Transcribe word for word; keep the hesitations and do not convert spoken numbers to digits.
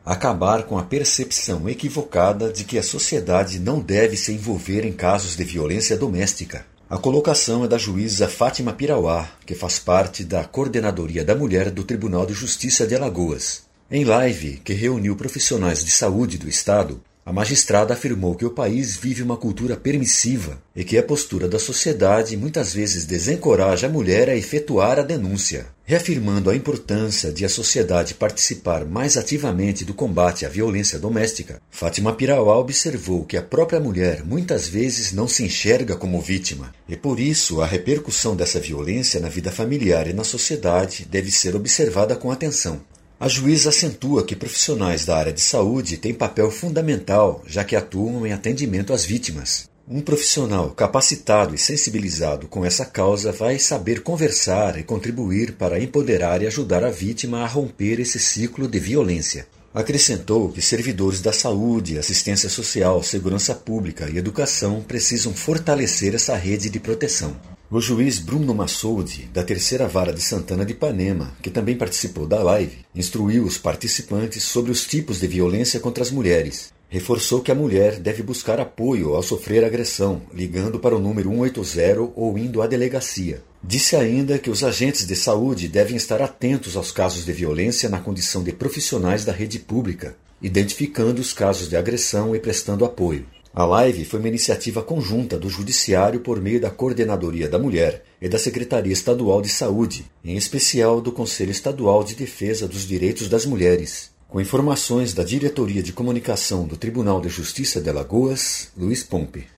Acabar com a percepção equivocada de que a sociedade não deve se envolver em casos de violência doméstica. A colocação é da juíza Fátima Pirauá, que faz parte da Coordenadoria da Mulher do Tribunal de Justiça de Alagoas. Em live, que reuniu profissionais de saúde do Estado, a magistrada afirmou que o país vive uma cultura permissiva e que a postura da sociedade muitas vezes desencoraja a mulher a efetuar a denúncia. Reafirmando a importância de a sociedade participar mais ativamente do combate à violência doméstica, Fátima Pirauá observou que a própria mulher muitas vezes não se enxerga como vítima, e por isso a repercussão dessa violência na vida familiar e na sociedade deve ser observada com atenção. A juíza acentua que profissionais da área de saúde têm papel fundamental, já que atuam em atendimento às vítimas. Um profissional capacitado e sensibilizado com essa causa vai saber conversar e contribuir para empoderar e ajudar a vítima a romper esse ciclo de violência. Acrescentou que servidores da saúde, assistência social, segurança pública e educação precisam fortalecer essa rede de proteção. O juiz Bruno Massoudi, da Terceira Vara de Santana de Ipanema, que também participou da live, instruiu os participantes sobre os tipos de violência contra as mulheres. Reforçou que a mulher deve buscar apoio ao sofrer agressão, ligando para o número um oito zero ou indo à delegacia. Disse ainda que os agentes de saúde devem estar atentos aos casos de violência na condição de profissionais da rede pública, identificando os casos de agressão e prestando apoio. A live foi uma iniciativa conjunta do Judiciário por meio da Coordenadoria da Mulher e da Secretaria Estadual de Saúde, em especial do Conselho Estadual de Defesa dos Direitos das Mulheres. Com informações da Diretoria de Comunicação do Tribunal de Justiça de Alagoas, Luiz Pompe.